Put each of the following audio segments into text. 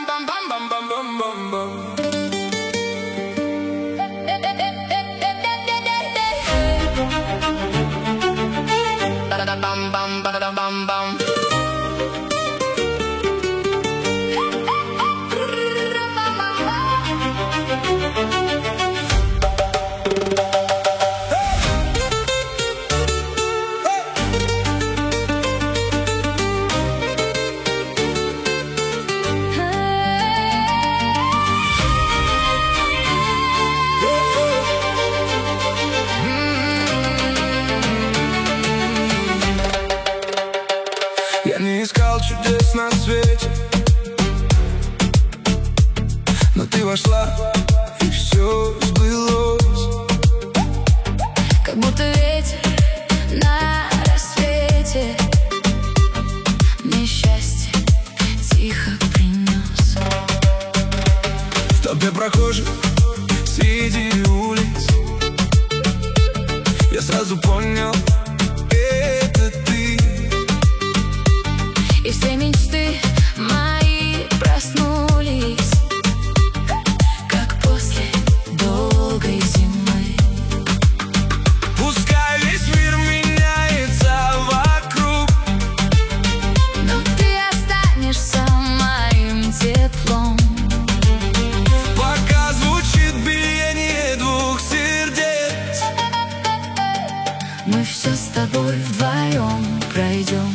bam bam bam bam bam bam bam. Bam bam bam bam bam. Я не искал чудес на свете, но ты вошла, и все сбылось. Как будто ветер на рассвете мне счастье тихо принес. В толпе прохожих среди улиц я сразу понял, это ты. И все мечты мои проснулись, как после долгой зимы. Пускай весь мир меняется вокруг, но ты останешься моим теплом. пока звучит биение двух сердец. Мы все с тобой вдвоем пройдем.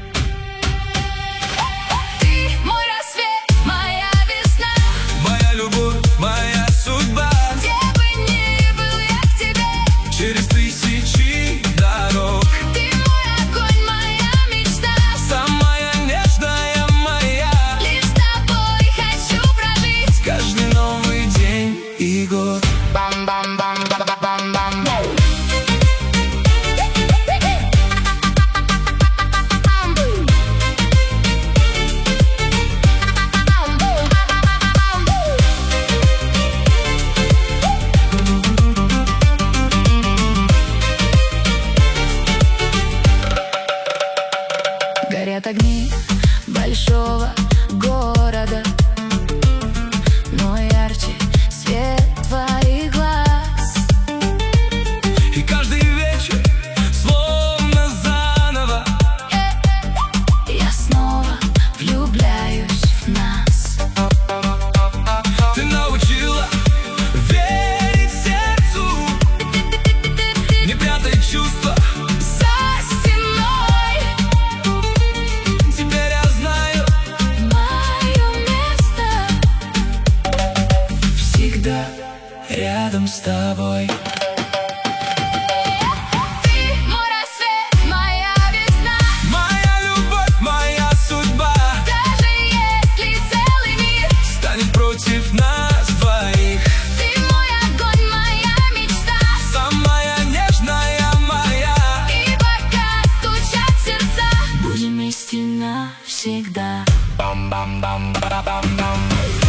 Через тысячи дорог Ты мой огонь, моя мечта, самая нежная моя. лишь с тобой хочу прожить Каждый новый день и год. Bam bam bam bam bam bam. Горят огни большого города, но ярче свет твоих глаз. И каждый вечер словно заново Я снова влюбляюсь в нас. ты научила верить сердцу, не прятай чувства За стеной теперь я знаю. мое место Всегда рядом с тобой. Ты мой рассвет, моя весна, Моя любовь, моя судьба даже если целый мир станет против нас двоих. Ты мой огонь, моя мечта, Самая нежная моя. и пока стучат сердца, будем вместе навсегда. Bam bam bam bam bam bam.